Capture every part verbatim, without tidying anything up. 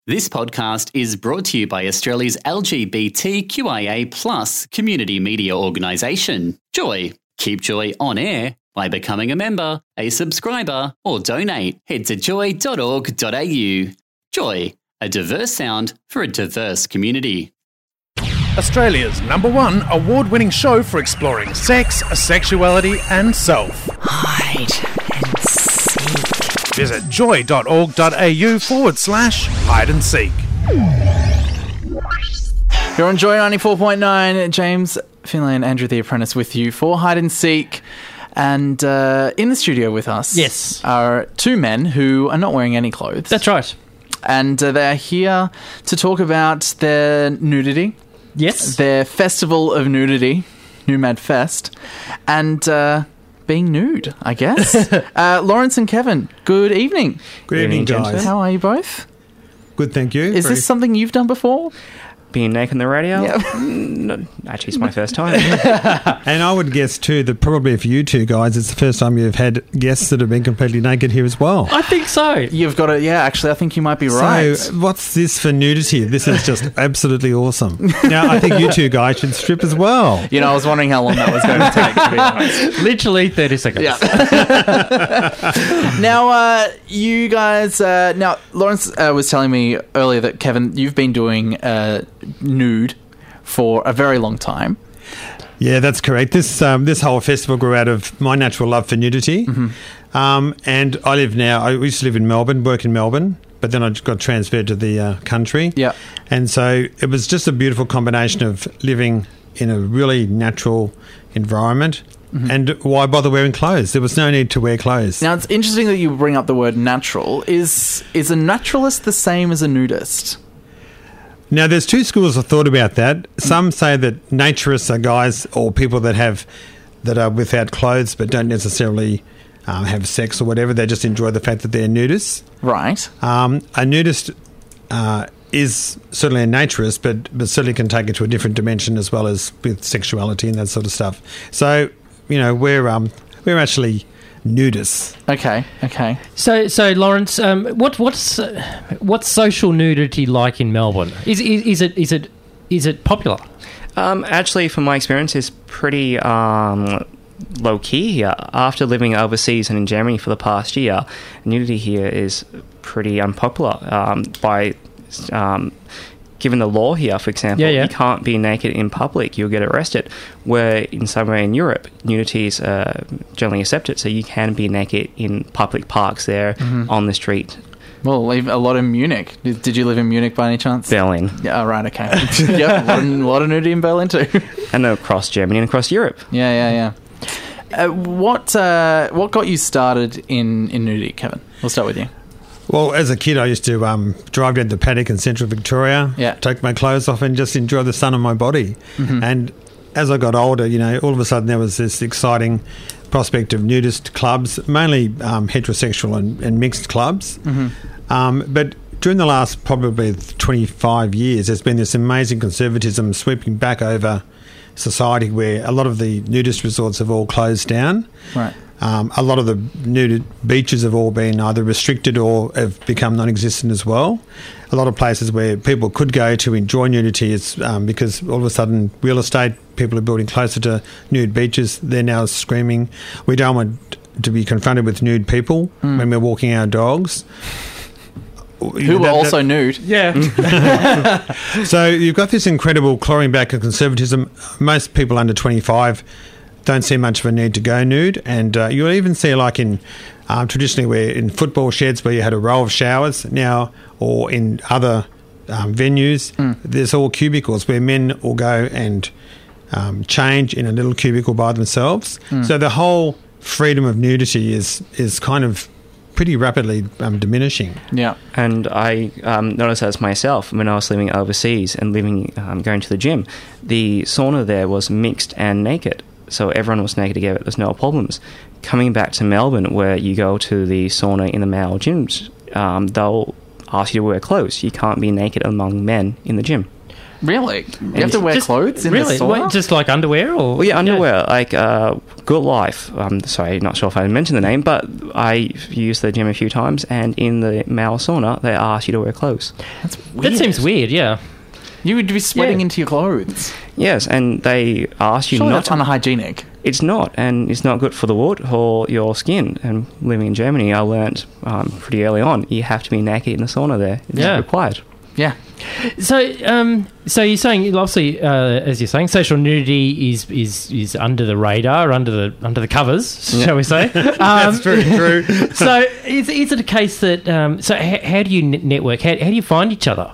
This podcast is brought to you by Australia's L G B T Q I A plus community media organisation, Joy. Keep Joy on air by becoming a member, a subscriber, or donate. Head to joy dot org dot a u. Joy, a diverse sound for a diverse community. Australia's number one award-winning show for exploring sex, sexuality and self. Hide and seek. Visit joy dot org dot a u forward slash hide and seek. You're on Joy ninety-four point nine. James Finlay and Andrew the Apprentice with you for Hide and Seek. And uh, in the studio with us yes. are two men who are not wearing any clothes. That's right. And uh, they're here to talk about their nudity. Yes. Their festival of nudity, Numad Fest, and uh, being nude, I guess. uh, Lawrence and Kevin, good evening. Good evening, guys. How are you both? Good, thank you. Is Very- this something you've done before? Being naked on the radio? Yeah. No, actually, it's my first time. And I would guess, too, that probably for you two guys, it's the first time you've had guests that have been completely naked here as well. I think so. You've got to, yeah, actually, I think you might be right. So, what's this for nudity? This is just absolutely awesome. Now, I think you two guys should strip as well. You know, I was wondering how long that was going to take, to be honest. Literally thirty seconds. Yeah. Now, uh, you guys, uh, now, Lawrence uh, was telling me earlier that, Kevin, you've been doing uh, nude for a very long time. Yeah, that's correct. This um, this whole festival grew out of my natural love for nudity. Mm-hmm. Um, and I live now, I used to live in Melbourne, work in Melbourne, but then I got transferred to the uh, country. Yeah. And so it was just a beautiful combination of living in a really natural environment. Mm-hmm. And why bother wearing clothes? There was no need to wear clothes. Now, it's interesting that you bring up the word natural. Is is a naturalist the same as a nudist? Now, there's two schools of thought about that. Some say that naturists are guys or people that have that are without clothes but don't necessarily um, have sex or whatever. They just enjoy the fact that they're nudists. Right. Um, a nudist uh, is certainly a naturist, but, but certainly can take it to a different dimension as well as with sexuality and that sort of stuff. So, you know, we're um, we're actually nudists. Okay. Okay. So, so Lawrence, um, what what's uh, what's social nudity like in Melbourne? Is is, is it is it is it popular? um, actually, from my experience, it's pretty um, low key here. After living overseas and in Germany for the past year, nudity here is pretty unpopular. Um, by um, given the law here, for example, Yeah, yeah. you can't be naked in public; you'll get arrested. Where in somewhere in Europe, nudity is uh, generally accepted, so you can be naked in public parks there, Mm-hmm. on the street. Well, leave a lot in Munich. Did, did you live in Munich by any chance? Berlin. Yeah, oh, right, okay. Yep, a lot, of, a lot of nudity in Berlin too. And across Germany and across Europe. Yeah, yeah, yeah. Uh, what uh, what got you started in, in nudity, Kevin? We'll start with you. Well, as a kid, I used to um, drive down to Paddock in central Victoria, Yeah. take my clothes off and just enjoy the sun on my body. Mm-hmm. And as I got older, you know, all of a sudden there was this exciting prospect of nudist clubs, mainly um, heterosexual and, and mixed clubs. Mm-hmm. Um, but during the last probably twenty-five years, there's been this amazing conservatism sweeping back over society where a lot of the nudist resorts have all closed down. Right. Um, a lot of the nude beaches have all been either restricted or have become non-existent as well. A lot of places where people could go to enjoy nudity is um, because all of a sudden real estate, people are building closer to nude beaches. They're now screaming, we don't want to be confronted with nude people mm. when we're walking our dogs. Who were that, also that, nude. Yeah. So you've got this incredible clawing back of conservatism. Most people under twenty-five don't see much of a need to go nude, and uh, you'll even see, like in um, traditionally where in football sheds where you had a row of showers now, or in other um, venues, mm. there's all cubicles where men will go and um, change in a little cubicle by themselves. Mm. So the whole freedom of nudity is is kind of pretty rapidly um, diminishing. Yeah. And I um, noticed as myself when I was living overseas and living, um, going to the gym, the sauna there was mixed and naked. So everyone was naked together. There's no problems. Coming back to Melbourne, where you go to the sauna in the male gyms, um, they'll ask you to wear clothes. You can't be naked among men in the gym. Really? You have to wear Just- clothes in really? the sauna? Wait, just like underwear, or Well, yeah, underwear, like uh, Good Life. I'm sorry, not sure if I mentioned the name, but I used the gym a few times, and in the male sauna, they ask you to wear clothes. That's That weird. seems weird. Yeah. You would be sweating Yeah. into your clothes. Yes, and they ask you Surely not that's to. unhygienic. It's not, and it's not good for the wood or your skin. And living in Germany, I learnt um, pretty early on, you have to be naked in the sauna there. It's Yeah. required. Yeah. So, um, so you're saying, obviously, uh, as you're saying, social nudity is, is is under the radar, under the under the covers, shall we say? Um, That's very true. so, is is it a case that? Um, so, how, how do you n- network? How, how do you find each other?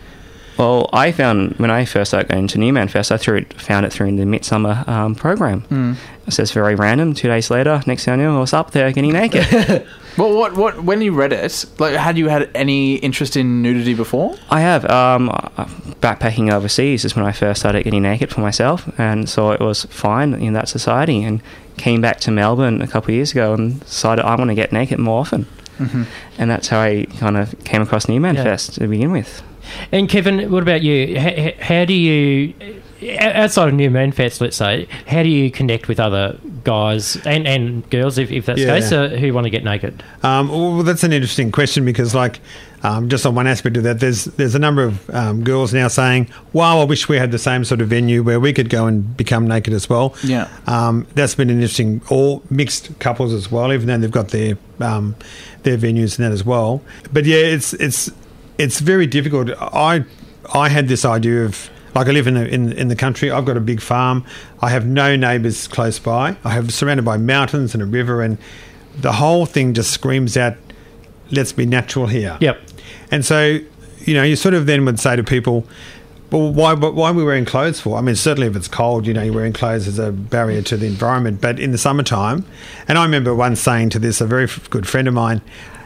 Well, I found when I first started going to Newman Fest, I threw it, found it through the Midsummer um, program. Mm. So it's very random. Two days later, next thing I knew, I was up there getting naked. Well, what, what, when you read it, like, had you had any interest in nudity before? I have. Um, backpacking overseas is when I first started getting naked for myself, and so it was fine in that society. And came back to Melbourne a couple of years ago and decided I want to get naked more often. Mm-hmm. And that's how I kind of came across Newman Yeah. Fest to begin with. And Kevin, what about you? How, how do you, outside of New Moon Fest, let's say, how do you connect with other guys and, and girls, if, if that's Yeah. the case, uh, who want to get naked? Um, well, that's an interesting question because, like, um, just on one aspect of that, there's there's a number of um, girls now saying, "Wow, I wish we had the same sort of venue where we could go and become naked as well." Yeah. um, that's been an interesting. Or mixed couples as well, even though they've got their um, their venues and that as well. But yeah, it's it's it's very difficult. I I had this idea of. Like I live in the in, in the country, I've got a big farm. I have no neighbours close by. I have surrounded by mountains and a river, and the whole thing just screams out, "Let's be natural here." Yep. And so, you know, you sort of then would say to people, "Well, why? Why are we wearing clothes for?" I mean, certainly if it's cold, you know, you're wearing clothes as a barrier to the environment. But in the summertime, and I remember once saying to this, a very f- good friend of mine,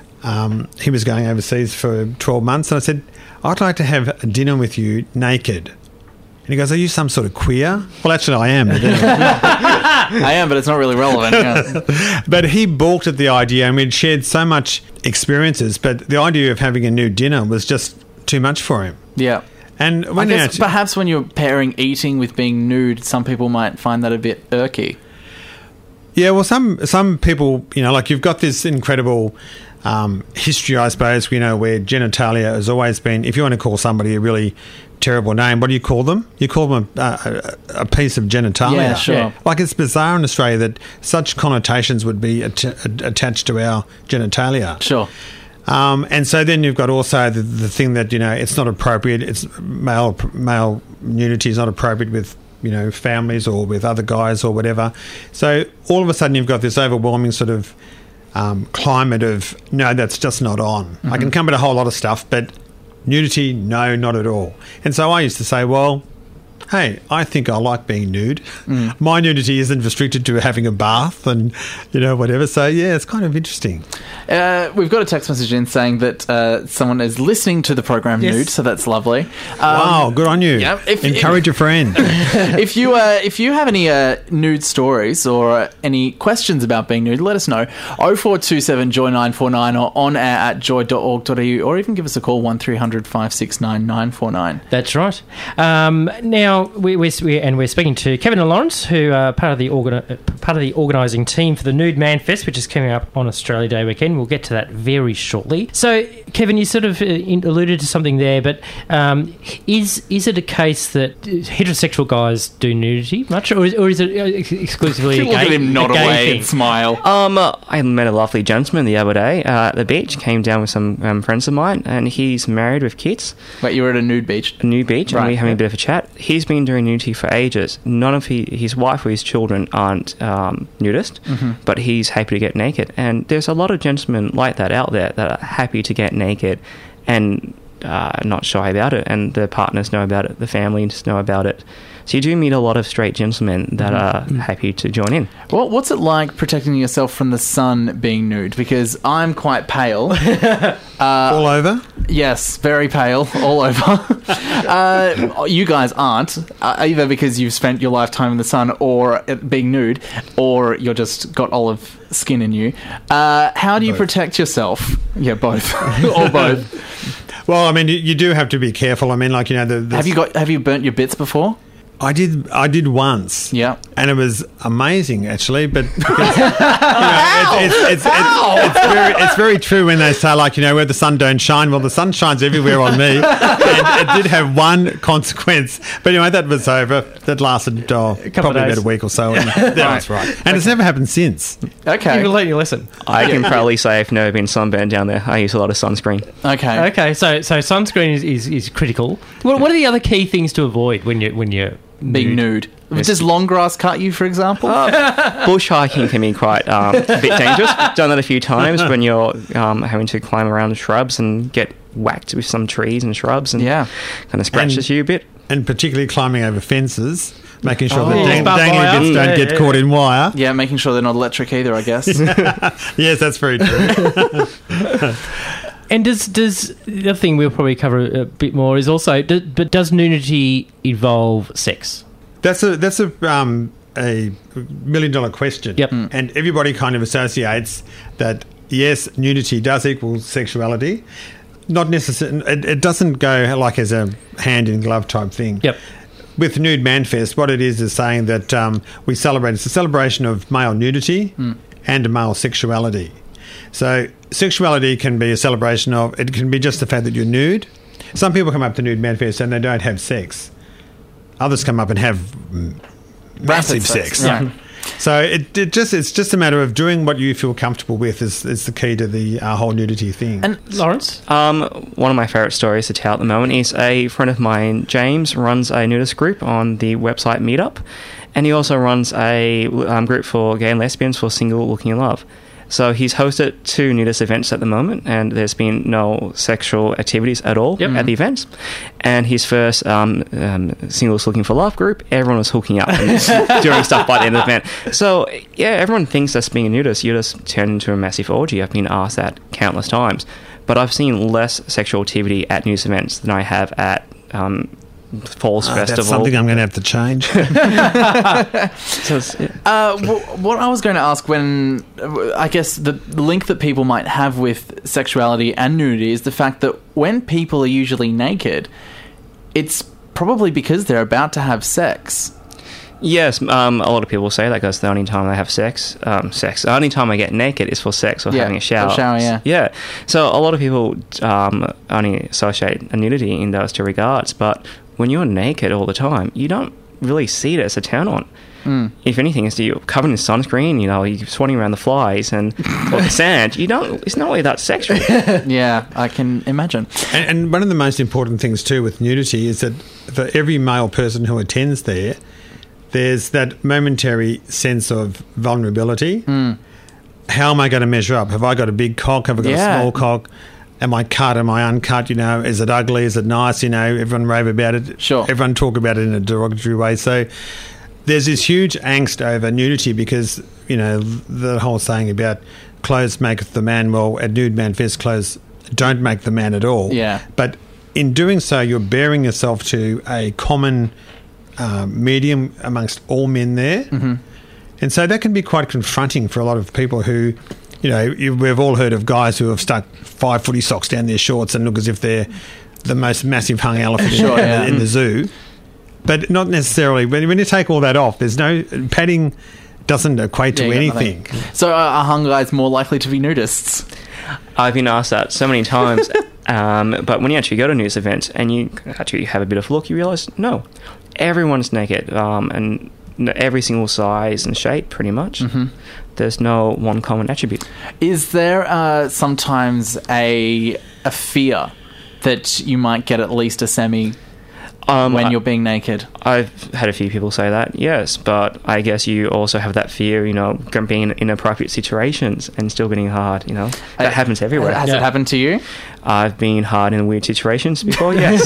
um, he was going overseas for twelve months, and I said, "I'd like to have a dinner with you naked." And he goes, "Are you some sort of queer?" Well, actually, I am. But, anyway. I am, but it's not really relevant. Yeah. But he balked at the idea, and we'd shared so much experiences, but the idea of having a nude dinner was just too much for him. Yeah. And I when guess now, perhaps when you're pairing eating with being nude, some people might find that a bit irky. yeah, well, some some people, you know, like you've got this incredible um, history, I suppose, you know, where genitalia has always been. If you want to call somebody a really terrible name, what do you call them? You call them a, a, a piece of genitalia. Yeah, sure. Yeah. Like it's bizarre in Australia that such connotations would be at- attached to our genitalia. Sure. Um, and so then you've got also the, the thing that, you know, it's not appropriate. It's male male nudity is not appropriate with, you know, families or with other guys or whatever. So all of a sudden you've got this overwhelming sort of um, climate of, no, that's just not on. Mm-hmm. I can come at a whole lot of stuff, but nudity, no, not at all. And so I used to say, well, hey, I think I like being nude. Mm. My nudity isn't restricted to having a bath and, you know, whatever. So, yeah, it's kind of interesting. Uh, we've got a text message in saying that uh, someone is listening to the program Yes. nude, so that's lovely. Um, Wow, good on you. yeah, if- Encourage a friend. if you uh, if you have any uh, nude stories or uh, any questions about being nude, let us know. oh four two seven joy nine four nine or on air at joy dot org dot a u, or even give us a call one three hundred five six nine nine four nine. That's right. Um, now, we, we're, we're and we're speaking to Kevin and Lawrence, who are part of the organi- part of the organising team for the Nude Man Fest, which is coming up on Australia Day weekend. We'll get to that very shortly. So, Kevin, you sort of uh, in- alluded to something there, but um, is is it a case that heterosexual guys do nudity much, or is, or is it uh, ex- exclusively a Look gay, at him nod a gay away thing? and smile. Um, uh, I met a lovely gentleman the other day uh, at the beach. Came down with some um, friends of mine, and he's married with kids. Wait, you were at a nude beach? A new beach, Right, and we're having yeah. a bit of a chat. He's been doing nudity for ages. None of he, his wife or his children aren't um, nudist, Mm-hmm. but he's happy to get naked. And there's a lot of gentlemen like that out there that are happy to get naked and uh, not shy about it, and the partners know about it, the families know about it. So you do meet a lot of straight gentlemen that Mm-hmm. are happy to join in. Well, what's it like protecting yourself from the sun being nude? Because I'm quite pale. All over? Yes, very pale, all over. uh, you guys aren't, uh, either because you've spent your lifetime in the sun or it being nude, or you're just got olive skin in you. Uh, how do you Both. protect yourself? Yeah, both. or both. Well, I mean, you, you do have to be careful. I mean, like, you know, the, the Have you got? Have you burnt your bits before? I did. I did once. Yeah. and it was amazing, actually. But because, you know, it's, it's, it's, it's, it's, very, it's very true when they say, like, you know, where the sun don't shine. Well, the sun shines everywhere on me. And it did have one consequence, but anyway, that was over. That lasted oh, probably about a week or so. And that was right, and okay. It's never happened since. Okay, you've learned your lesson. I can proudly say I've never been sunburned down there. I use a lot of sunscreen. Okay, okay. So, so sunscreen is, is, is critical. What, what are the other key things to avoid when you when you're being nude? nude? Does long grass cut you, for example? Uh, bush hiking can be quite um, a bit dangerous. Done that a few times when you're um, having to climb around the shrubs and get whacked with some trees and shrubs, and yeah, kind of scratches and, you a bit. And particularly climbing over fences, making sure oh, the dang- dangly bits don't yeah, get yeah. caught in wire. Yeah, making sure they're not electric either, I guess. Yes, that's very true. And does does the other thing we'll probably cover a bit more is also, do, but does nudity involve sex? That's a that's a um, a million dollar question. Yep. Mm. And everybody kind of associates that yes, nudity does equal sexuality. Not necessarily. It, it doesn't go like as a hand in glove type thing. Yep. With Nude Manfest, what it is is saying that um, we celebrate. It's a celebration of male nudity mm. and male sexuality. So sexuality can be a celebration of, it can be just the fact that you're nude. Some people come up to Nude Manfest and they don't have sex. Others come up and have massive sex. sex. Right. So it, it just it's just a matter of doing what you feel comfortable with is, is the key to the uh, whole nudity thing. And Lawrence? Um, one of my favourite stories to tell at the moment is a friend of mine, James, runs a nudist group on the website Meetup, and he also runs a um, group for gay and lesbians for single looking in love. So he's hosted two nudist events at the moment, and there's been no sexual activities at all yep. at the events. And his first um, um, Singles Looking for Love group, everyone was hooking up and doing stuff by the end of the event. So, yeah, everyone thinks that's being a nudist. You just turn into a massive orgy. I've been asked that countless times. But I've seen less sexual activity at nudist events than I have at um Falls oh, Festival. That's something I'm going to have to change. so yeah. uh, w- what I was going to ask, when I guess the link that people might have with sexuality and nudity is the fact that when people are usually naked, it's probably because they're about to have sex. Yes, um, a lot of people say that because the only time they have sex, um, sex, the only time I get naked is for sex or yeah, having a shower. For shower, yeah. Yeah. So a lot of people um, only associate nudity in those two regards, but when you're naked all the time, you don't really see it as a turn on. Mm. If anything, it's you're covered in sunscreen, you know, you're swatting around the flies and or the sand. You don't. It's not really that sexual. Yeah, I can imagine. And, and one of the most important things too with nudity is that for every male person who attends there, there's that momentary sense of vulnerability. Mm. How am I going to measure up? Have I got a big cock? Have I got yeah. a small cock? Am I cut? Am I uncut? You know, is it ugly? Is it nice? You know, everyone rave about it. Sure. Everyone talk about it in a derogatory way. So there's this huge angst over nudity because, you know, the whole saying about clothes maketh the man. Well, at Nude Manfest, clothes don't make the man at all. Yeah. But in doing so, you're bearing yourself to a common uh, medium amongst all men there. Mm-hmm. And so that can be quite confronting for a lot of people who... You know, you, we've all heard of guys who have stuck five footy socks down their shorts and look as if they're the most massive hung elephant sure, in, yeah. in the zoo. But not necessarily. When, when you take all that off, there's no... Padding doesn't equate yeah, to anything. So are hung guys more likely to be nudists? I've been asked that so many times. um, but when you actually go to nudist events and you actually have a bit of a look, you realise, no, everyone's naked. Um, and every single size and shape, pretty much. Mm-hmm. There's no one common attribute. Is there uh, sometimes a a fear that you might get at least a semi um, when I, you're being naked? I've had a few people say that, yes, but I guess you also have that fear, you know, being in inappropriate situations and still getting hard, you know. That uh, happens everywhere. Has yeah. it happened to you? I've been hard in weird situations before, yes.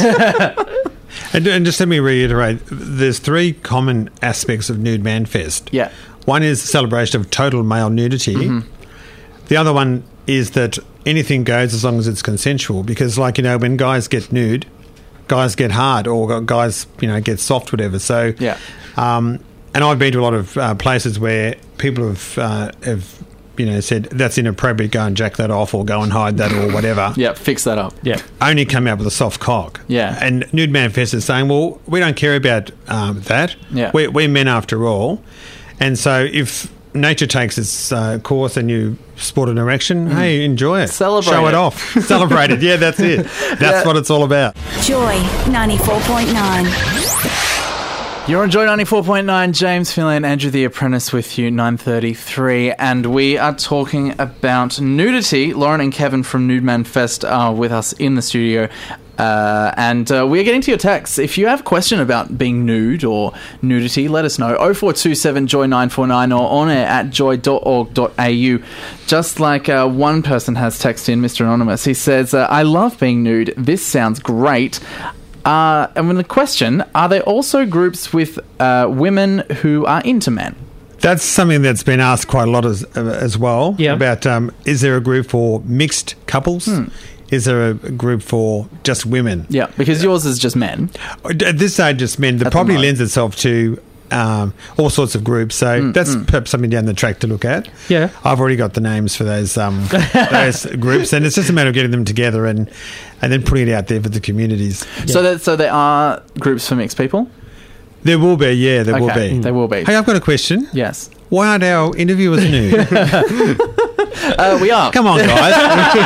and, and just let me reiterate, there's three common aspects of Nude Manfest. Yeah. One is the celebration of total male nudity. Mm-hmm. The other one is that anything goes as long as it's consensual. Because, like, you know, when guys get nude, guys get hard, or guys, you know, get soft, whatever. So, yeah. Um, and I've been to a lot of uh, places where people have uh, have you know, said that's inappropriate, go and jack that off or go and hide that or whatever. Yeah, fix that up. Yeah. Only come out with a soft cock. Yeah. And Nude Manifest is saying, well, we don't care about um, that. Yeah. We're, we're men after all. And so if nature takes its uh, course and you sport an erection, hey, enjoy it. Celebrate Show it, it. off. Celebrate it. Yeah, that's it. That's Yeah. what it's all about. Joy ninety-four point nine. You're on Joy ninety-four point nine. James Finlay and Andrew the Apprentice with you, nine thirty-three. And we are talking about nudity. Lauren and Kevin from Nude Man Fest are with us in the studio. Uh, and uh, we're getting to your texts. If you have a question about being nude or nudity, let us know. oh four two seven joy nine four nine or on air at joy dot org dot a u. Just like uh, one person has texted in, Mister Anonymous. He says, uh, I love being nude. This sounds great. Uh, and when the question, are there also groups with uh, women who are into men? That's something that's been asked quite a lot as, uh, as well. Yeah. About um, is there a group for mixed couples? Hmm. Is there a group for just women? Yeah, because yours is just men. At this stage, just men. That At the probably moment. lends itself to um, all sorts of groups. So that's perhaps something down the track to look at. Yeah. I've already got the names for those um, those groups, and it's just a matter of getting them together and and then putting it out there for the communities. So that so there are groups for mixed people? There will be, yeah, there will Okay, be. there will be. Hey, I've got a question. Yes. Why aren't our interviewers nude? Uh, we are. Come on, guys.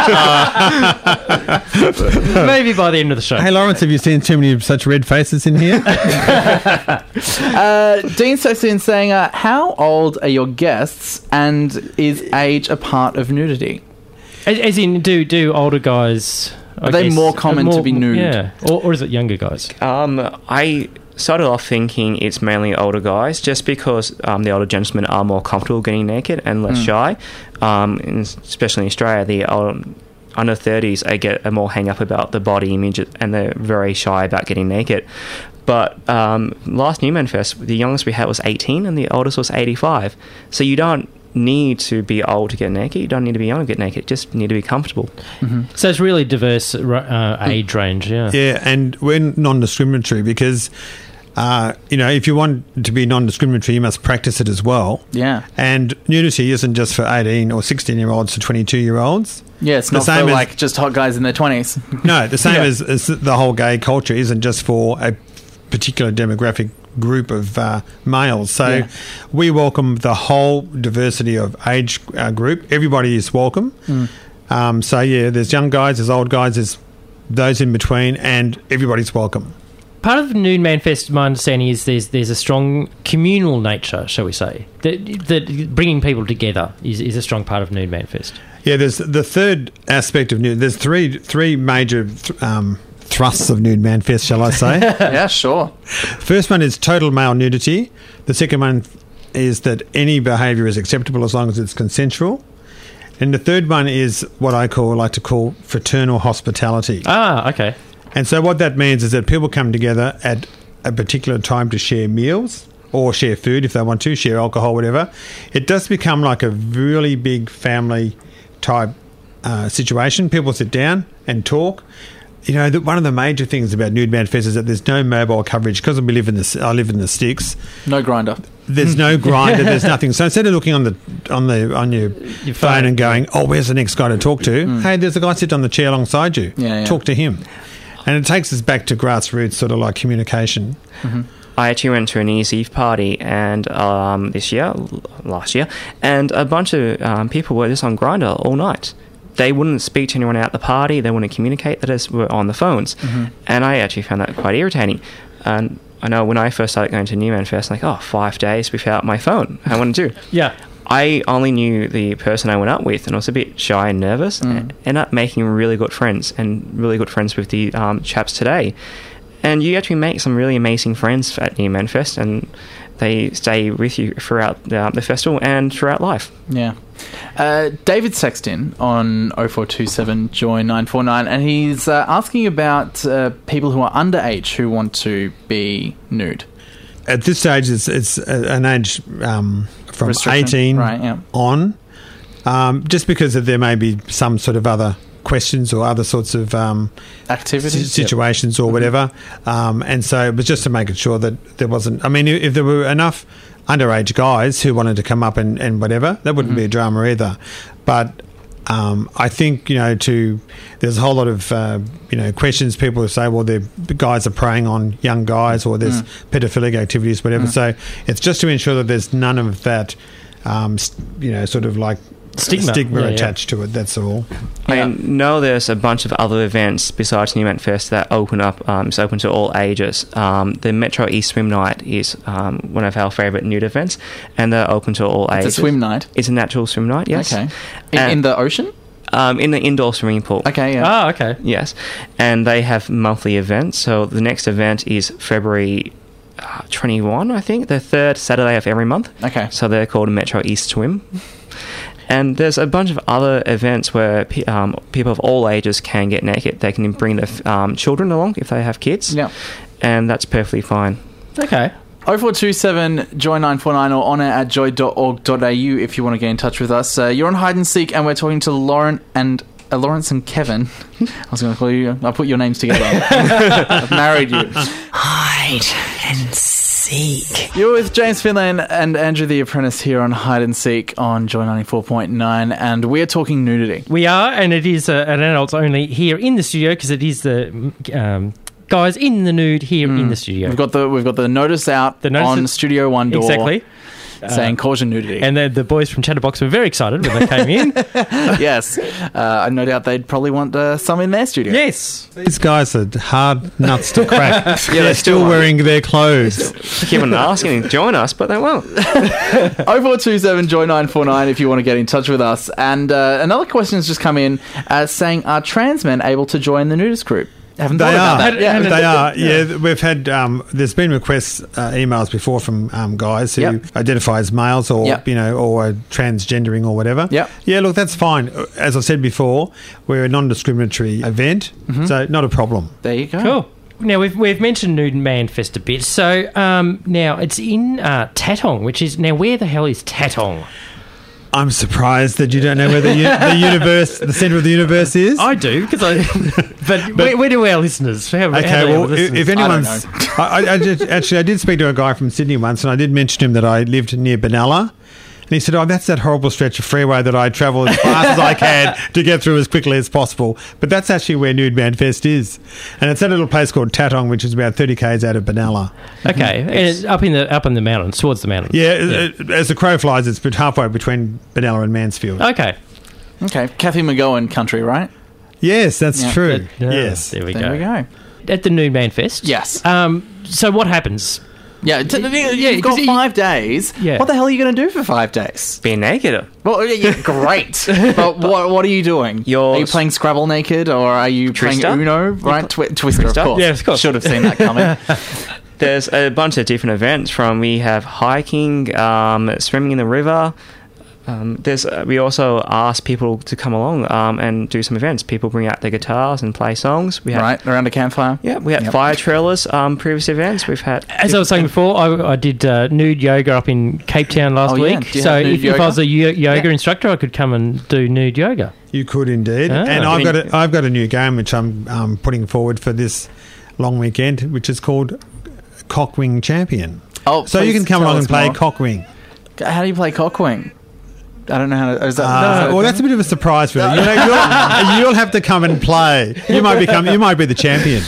Maybe by the end of the show. Hey, Lawrence, have you seen too many such red faces in here? Uh, Dean Sexton saying, uh, how old are your guests and is age a part of nudity? As, as in, do do older guys... I Are they guess, more common more- to be nude? Yeah. Or, or is it younger guys? Um, I started off thinking it's mainly older guys, just because um, the older gentlemen are more comfortable getting naked and less shy. Um, in, especially in Australia, the old, under thirties, they get a more hang up about the body image, and they're very shy about getting naked. But um, last New Man Fest, the youngest we had was eighteen, and the oldest was eighty-five. So you don't need to be old to get naked. You don't need to be young to get naked. You just need to be comfortable. So it's really diverse uh, age range, yeah. Yeah, and we're non-discriminatory because, uh, you know, if you want to be non-discriminatory, you must practice it as well. Yeah. And nudity isn't just for eighteen or sixteen-year-olds to twenty-two-year-olds. Yeah, it's The not for same as- like just hot guys in their twenties. No, the same Yeah. as, as the whole gay culture isn't just for a particular demographic group of uh, males. So Yeah. we welcome the whole diversity of age uh, group. Everybody is welcome. Mm. Um, so, yeah, there's young guys, there's old guys, there's those in between, and everybody's welcome. Part of Nude Man Fest, my understanding is there's there's a strong communal nature, shall we say, that, that bringing people together is, is a strong part of Nude Man Fest. Yeah, there's the third aspect of nude. There's three three major th- um, thrusts of Nude Man Fest, shall I say. Yeah, sure. First one is total male nudity. The second one is that any behaviour is acceptable as long as it's consensual. And the third one is what I call like to call fraternal hospitality. Ah, okay. And so what that means is that people come together at a particular time to share meals or share food if they want to, share alcohol, whatever. It does become like a really big family type uh, situation. People sit down and talk. You know, the, one of the major things about Nude Man Fest is that there's no mobile coverage because we live in the I live in the sticks. No grinder. There's no grinder. There's nothing. So instead of looking on the on the on your, Your phone, phone. and going, "Oh, where's the next guy to talk to?" Hey, there's a guy sitting on the chair alongside you. Yeah, yeah. Talk to him, and it takes us back to grassroots sort of like communication. I actually went to a New Year's Eve party and um, this year, l- last year, and a bunch of um, people were just on Grindr all night. They wouldn't speak to anyone at the party. They wouldn't communicate. They just were on the phones. And I actually found that quite irritating. And I know when I first started going to New Man Fest, like, oh, five days without my phone. I want to do. Yeah. I only knew the person I went up with, and I was a bit shy and nervous. And ended up making really good friends, and really good friends with the um, chaps today. And you actually make some really amazing friends at New Man Fest, and they stay with you throughout the, the festival and throughout life. Yeah. Uh, David Sexton on oh four two seven joy nine four nine, and he's uh, asking about uh, people who are underage who want to be nude. At this stage, it's it's a- an age um, from Restriction, eighteen right, yeah. on, um, just because of there may be some sort of other questions or other sorts of um, Activities? si- situations or whatever. Um, and so it was just to make sure that there wasn't. I mean, if there were enough underage guys who wanted to come up and, and whatever, that wouldn't be a drama either. But um, I think, you know, to there's a whole lot of uh, you know questions. People who say, well, the guys are preying on young guys, or there's mm. pedophilic activities, whatever. Mm. So it's just to ensure that there's none of that, um, you know, sort of like stigma, stigma yeah, attached yeah. to it. That's all. I know there's a bunch of other events besides Newman Fest that open up. Um, it's open to all ages. Um, the Metro East Swim Night is um, one of our favourite nude events, and they're open to all It's ages. a swim night? It's a natural swim night, yes. Okay. In, And- in the ocean? Um, in the indoor swimming pool. Okay, yeah. Oh, okay. Yes. And they have monthly events. So the next event is February uh, twenty-first, I think, the third Saturday of every month. Okay. So they're called Metro East Swim. And there's a bunch of other events where pe- um, people of all ages can get naked. They can bring their f- um, children along if they have kids. Yeah. And that's perfectly fine. Okay. oh four two seven joy nine four nine or on air at joy dot org dot a u if you want to get in touch with us. Uh, you're on Hide and Seek, and we're talking to Lauren and uh, Lawrence and Kevin. I was going to call you. I'll put your names together. I've married you. Hide and seek. You're with James Finlan and Andrew the Apprentice here on Hide and Seek on Joy ninety-four point nine, and we're talking nudity. We are, and it is uh, an adults only here in the studio because it is the um, guys in the nude here in the studio. We've got the we've got the notice out The notice on is- Studio One door, Exactly. saying caution nudity. And the, the boys from Chatterbox were very excited when they came in. yes, uh, no doubt they'd probably want uh, some in their studio. Yes. These guys are hard nuts to crack. Yeah, They're they still still are. wearing their clothes. Keep on asking to join us, but they won't. oh four two seven joy nine four nine if you want to get in touch with us. And uh, another question has just come in uh, saying, are trans men able to join the nudist group? Haven't They thought about are. that. Yeah. They are. Yeah, we've had. Um, there's been requests, uh, emails before from um, guys who Yep. identify as males or Yep. you know or uh, transgendering or whatever. Yep. Yeah. Look, that's fine. As I said before, we're a non-discriminatory event, so not a problem. There you go. Cool. Now, we've, we've mentioned Nude Man Fest a bit. So, um, now, it's in uh, Tatong, which is... Now, where the hell is Tatong? I'm surprised that you don't know where the, u- the universe, the centre of the universe is. I do, because I... but where, where do our listeners... How, how Okay, do our well, if, listeners- if anyone's, I, I, I did, actually, I did speak to a guy from Sydney once, and I did mention to him that I lived near Benalla, and he said, "Oh, that's that horrible stretch of freeway that I travel as fast as I can to get through as quickly as possible." But that's actually where Nude Man Fest is, and it's a little place called Tatong, which is about thirty k's out of Benalla. Okay, and it's up in the up in the mountains, towards the mountains. Yeah, it- as the crow flies, it's bet- halfway between Benalla and Mansfield. Okay. Okay, Kathy McGowan country, right? Yes, that's Yeah. true. Uh, yes. There we There go. we go. At the Nude Man Fest. Yes. Um, so what happens? Yeah, t- Yeah, you've got 'cause you- five days. Yeah. What the hell are you going to do for five days? Be naked. Well, yeah, yeah, great. But what what are you doing? You're- are you playing Scrabble naked, or are you Twister? playing Uno? Right, Twi- Twister, Twister? of course. Yeah, of course. Should have seen that coming. There's a bunch of different events. From we have hiking, um, swimming in the river. Um, there's uh, we also ask people to come along um, and do some events. People bring out their guitars and play songs. We have, Right, around a campfire. Yeah, we had Yep. fire trailers. Um, previous events we've had. As I was saying before, I, I did uh, nude yoga up in Cape Town last Oh, yeah. week. Do you So have nude if, if I yoga? was a yo- yoga Yeah. instructor, I could come and do nude yoga. You could indeed. Ah. and I I've mean- got a, I've got a new game which I'm um, putting forward for this long weekend, which is called Cockwing Champion. Oh, So you please can come tell along us and play more. Cockwing. How do you play cockwing? I don't know how to. Is that, Uh, is that well, that's a bit of a surprise for you. You know, you'll, you'll have to come and play. You might become. You might be the champion.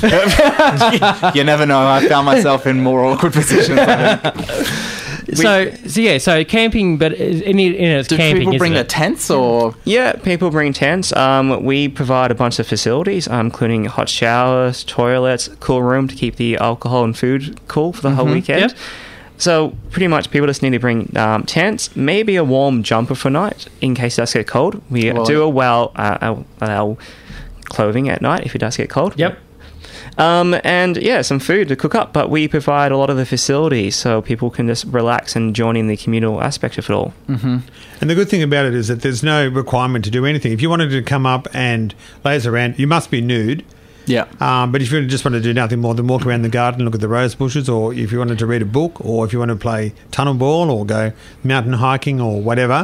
you never know. I found myself in more awkward positions. I think. So, so yeah, so camping, but in, in it's Do camping. people bring isn't their it? tents or? Yeah, people bring tents. Um, we provide a bunch of facilities, um, including hot showers, toilets, cool room to keep the alcohol and food cool for the whole weekend. Yep. So pretty much people just need to bring um, tents, maybe a warm jumper for night in case it does get cold. We Well, do allow uh, our, our clothing at night if it does get cold. Yep. Um, and yeah, some food to cook up, but we provide a lot of the facilities so people can just relax and join in the communal aspect of it all. And the good thing about it is that there's no requirement to do anything. If you wanted to come up and laze around, you must be nude. Yeah. Um, but if you just want to do nothing more than walk around the garden, look at the rose bushes, or if you wanted to read a book, or if you want to play tunnel ball or go mountain hiking or whatever,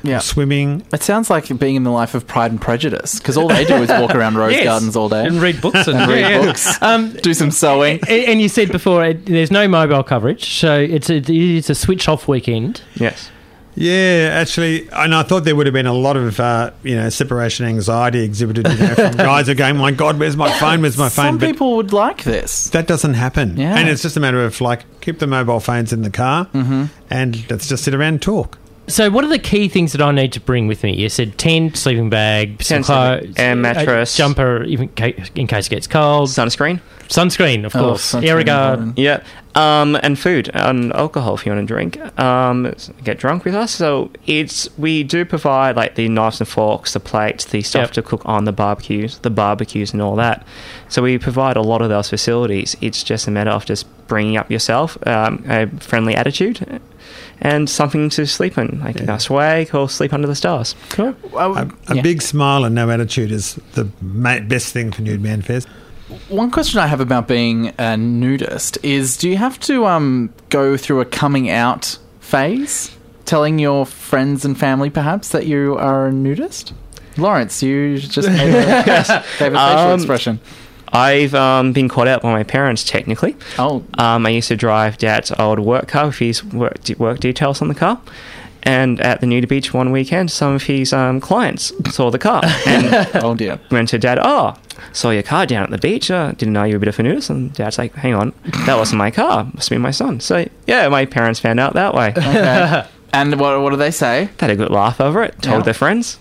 Yeah. swimming. It sounds like being in the life of Pride and Prejudice, because all they do is walk around rose Yes. gardens all day. And read books. And, And read yeah, yeah. books. Um, Do some sewing. a- and you said before, uh, there's no mobile coverage, so it's a, it's a switch-off weekend. Yes. Yeah, actually, and I thought there would have been a lot of, uh, you know, separation anxiety exhibited, you know, from guys who are going, my God, where's my phone, where's my phone? Some But people would like this. that doesn't happen. Yeah. And it's just a matter of, like, keep the mobile phones in the car Mm-hmm. and let's just sit around and talk. So what are the key things that I need to bring with me? You said tent, sleeping bag, some Tent, sleeping- clothes, and mattress. a jumper even ca- in case it gets cold, Sunscreen. sunscreen, of Oh, course, sunscreen Airguard. important. Yeah. Um, and food and alcohol if you want to drink. Um, get drunk with us. So it's we do provide like the knives and forks, the plates, the stuff Yep. to cook on the barbecues, the barbecues and all that. So we provide a lot of those facilities. It's just a matter of just bringing up yourself, um, a friendly attitude, and something to sleep in, like a swag or sleep under the stars. Cool. Well, A, a yeah. big smile and no attitude is the ma- best thing for Nude Man Fest. One question I have about being a nudist is, do you have to um, go through a coming out phase, telling your friends and family perhaps that you are a nudist? Lawrence, you just made a, gave a facial Um, expression. I've um, been caught out by my parents, technically. Oh, Um, I used to drive Dad's old work car with his work, work details on the car. And at the Nudie Beach one weekend, some of his um, clients saw the car and oh dear. went to Dad, oh, saw your car down at the beach. Uh, didn't know you were a bit of a nudist. And Dad's like, hang on, that wasn't my car. Must be my son. So, yeah, my parents found out that way. Okay. And what, what do they say? They had a good laugh over it. Told Yeah. their friends.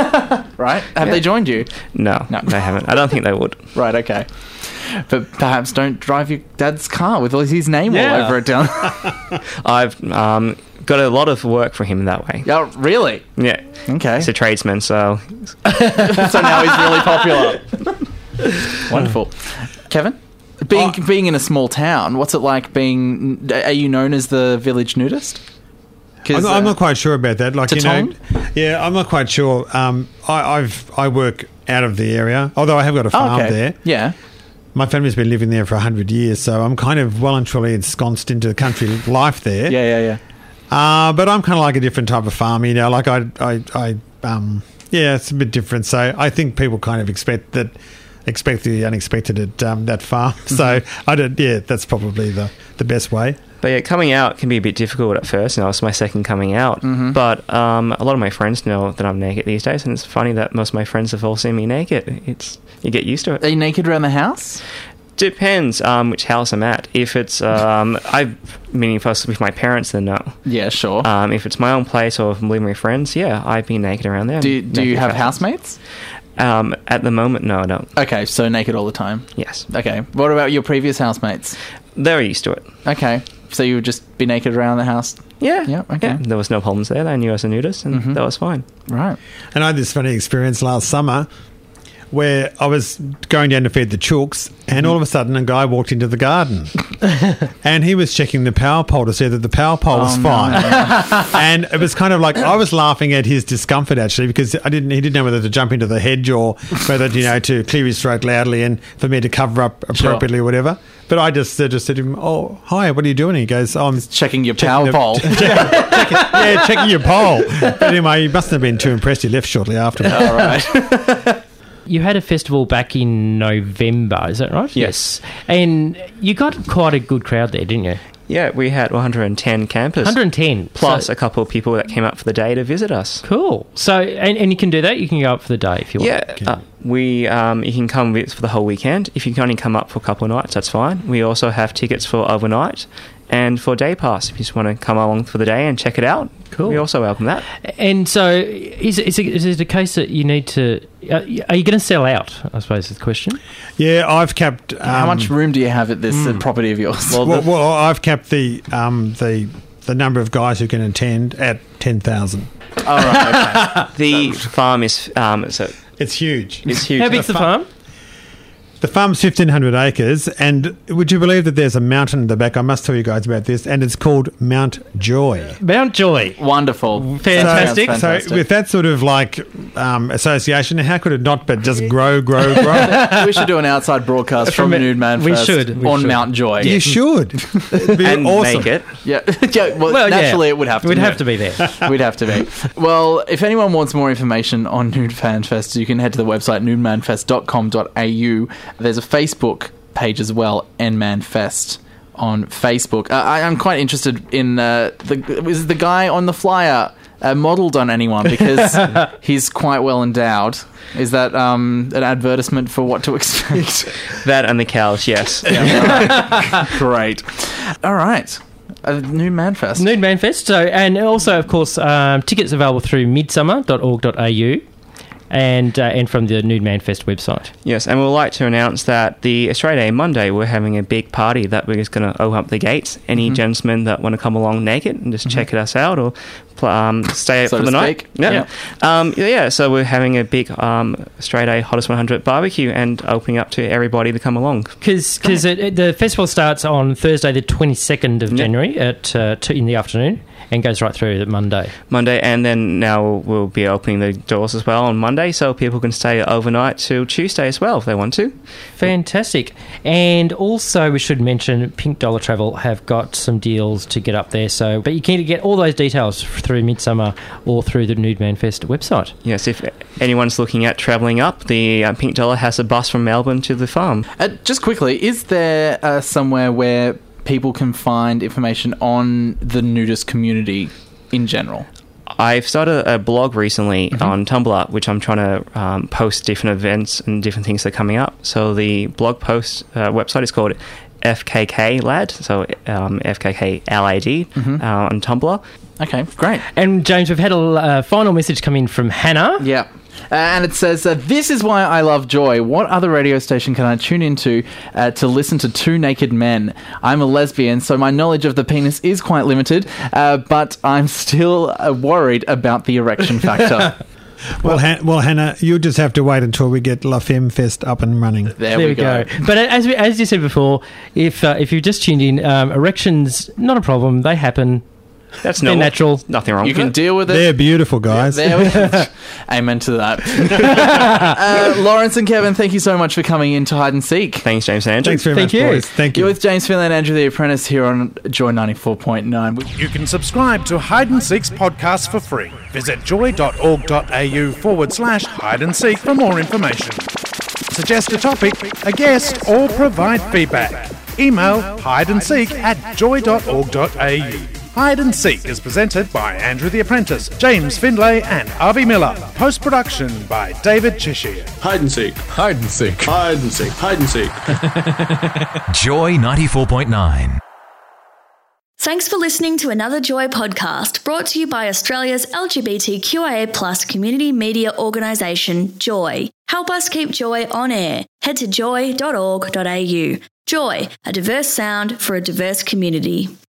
Right? Have they joined you? No, No. they haven't. I don't think they would. Right, okay. But perhaps don't drive your dad's car with all his name all Yeah. over it down. I've um, got a lot of work for him that way. Oh, really? Yeah. Okay. He's a tradesman, so So now he's really popular. Wonderful. Kevin? Being Oh. being in a small town, what's it like being... Are you known as the village nudist? 'Cause, I'm, I'm uh, not quite sure about that. Like, you know, Tatong? yeah, I'm not quite sure. Um, I, I've I work out of the area, although I have got a Oh, farm okay. there. Yeah. My family's been living there for a hundred years, so I'm kind of well and truly ensconced into the country life there. Yeah, yeah, yeah. Uh, but I'm kind of like a different type of farmer, you know. Like I, I, I, um, yeah, it's a bit different. So I think people kind of expect that, expect the unexpected at um, that farm. So I don't. Yeah, that's probably the the best way. But yeah, coming out can be a bit difficult at first. You know, it's my second coming out. But um, a lot of my friends know that I'm naked these days, and it's funny that most of my friends have all seen me naked. It's you get used to it. Are you naked around the house? Depends um, which house I'm at. If it's um, I, meaning if I was with my parents, then no. Yeah, sure. Um, if it's my own place or if I'm living with friends, yeah, I've been naked around there. do you, do you Naked have for- housemates? Um, at the moment, no, I don't. Okay, so naked all the time. Yes, Okay. What about your previous housemates? they're used to it. Okay. So you would just be naked around the house? Yeah, Yeah, okay. There was no problems there. They knew I was a nudist, and Mhm. that was fine. Right. And I had this funny experience last summer where I was going down to feed the chooks, and all of a sudden a guy walked into the garden, and he was checking the power pole to see that the power pole was Oh, no. fine. And it was kind of like I was laughing at his discomfort actually, because I didn't. He didn't know whether to jump into the hedge or whether, you know, to clear his throat loudly and for me to cover up appropriately or whatever. But I just uh, just said to him, "Oh, hi, what are you doing?" He goes, "Oh, I'm Checking your checking power the- pole. checking- yeah, checking your pole." But anyway, he mustn't have been too impressed. He left shortly afterwards. All right. You had a festival back in November, is that right? Yes. And you got quite a good crowd there, didn't you? Yeah, we had one hundred ten campers. one hundred ten. Plus So- a couple of people that came up for the day to visit us. Cool. So, and, and you can do that? You can go up for the day if you want. Yeah, uh, we um, you can come with for the whole weekend. If you can only come up for a couple of nights, that's fine. We also have tickets for overnight and for day pass. If you just want to come along for the day and check it out, Cool. we also welcome that. And so, is it, is it, is it a case that you need to... Uh, are you going to sell out, I suppose is the question? Yeah, I've capped. Um, How much room do you have at this uh, property of yours? Well, Well, the- well, I've capped the um, the the number of guys who can attend at ten thousand. All right. Okay. The farm is um, so It's huge. it's huge. How big's the farm? The farm's fifteen hundred acres, and would you believe that there's a mountain in the back? I must tell you guys about this, and it's called Mount Joy. Mount Joy. Wonderful. Fantastic. Sounds fantastic. So with that sort of like um, association, how could it not but just grow, grow, grow? We should do an outside broadcast from, From it- Nude Man we Fest should, we on should. Mount Joy. You should. It'd be and awesome. make it. Yeah, yeah well, Well, yeah. naturally it would have to We'd be. have to be there. We'd have to be. Well, if anyone wants more information on Nude Fan Fest, you can head to the website nude man fest dot com dot a u. There's a Facebook page as well, N Man Fest on Facebook. Uh, I, I'm quite interested in uh, the is the guy on the flyer uh, modelled on anyone, because he's quite well endowed. Is that um, an advertisement for what to expect? That and the cows, yes. Great. All right. Uh, Nude Man Fest. Nude Man Fest. So, and also, of course, um, tickets available through midsummer dot org dot a u and uh, and from the Nude Man Fest website. Yes, and we'd like to announce that the Australia Day Monday, we're having a big party that we're just going to open up the gates. Any Mm-hmm. gentlemen that want to come along naked and just check us out or pl- um, stay So for to the speak. night. Yeah. Um, yeah, yeah, so we're having a big um, Australia Day Hottest one hundred barbecue and opening up to everybody to come along. Because the festival starts on Thursday, the twenty-second of Yeah. January at uh, two in the afternoon and goes right through to Monday. Monday, and then now we'll be opening the doors as well on Monday, so people can stay overnight till Tuesday as well if they want to. Fantastic. And also we should mention Pink Dollar Travel have got some deals to get up there. So, but you can get all those details through Midsummer or through the Nude Man Fest website. Yes, if anyone's looking at travelling up, the uh, Pink Dollar has a bus from Melbourne to the farm. Uh, just quickly, is there uh, somewhere where people can find information on the nudist community in general? I've started a blog recently on Tumblr, which I'm trying to um, post different events and different things that are coming up. So the blog post uh, website is called F K K Lad, so um, F K K L A D uh, on Tumblr. Okay, great. And James, we've had a uh, final message come in from Hannah. Yeah. Uh, and it says, uh, this is why I love Joy. What other radio station can I tune into uh, to listen to two naked men? I'm a lesbian, so my knowledge of the penis is quite limited, uh, but I'm still uh, worried about the erection factor. Well, Han- well, Hannah, you just have to wait until we get La Femme Fest up and running. There, There we, we go. go. But as we, as you said before, if uh, if you've just tuned in, um, erections not a problem. They happen. That's They're no, natural. Nothing wrong You with can it. deal with it. They're beautiful, guys. There we go. Amen to that. uh, Lawrence and Kevin, thank you so much for coming in to Hide and Seek. Thanks, James and Andrew. Thanks very Thank much, you. boys. Thank you. You're with James Finlay and Andrew the Apprentice here on Joy ninety-four point nine. You can subscribe to Hide and Seek's podcast for free. Visit joy.org.au forward slash hide and seek for more information. Suggest a topic, a guest, or provide feedback. Email hideandseek at joy.org.au. Hide and Seek is presented by Andrew the Apprentice, James Findlay, and Avi Miller. Post-production by David Cheshire. Hide and seek. Hide and seek. Hide and seek. Hide and seek. Joy ninety-four point nine. Thanks for listening to another Joy podcast brought to you by Australia's L G B T Q I A plus community media organisation, Joy. Help us keep Joy on air. Head to joy dot org dot a u. Joy, a diverse sound for a diverse community.